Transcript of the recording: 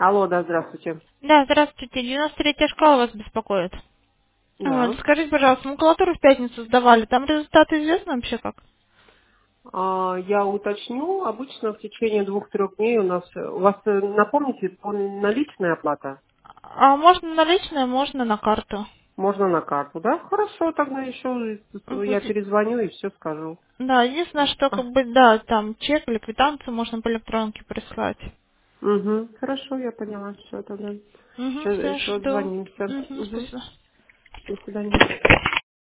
Алло, да, здравствуйте. Да, здравствуйте. 93-я школа вас беспокоит. Вот, Да. скажите, пожалуйста, макулатуру в пятницу сдавали. Там результаты известны вообще как? Я уточню. Обычно в течение 2-3 дней у вас, напомните, наличная оплата? А можно наличные, можно на карту. Можно на карту, да? Хорошо, тогда еще Вот. я перезвоню и все скажу. Да, единственное, что А, как бы, да, там чек или квитанцию можно по электронке прислать. угу, хорошо, я поняла. Все тогда. Угу, все, Еще жду. звонимся. Угу, Угу. спасибо. До свидания.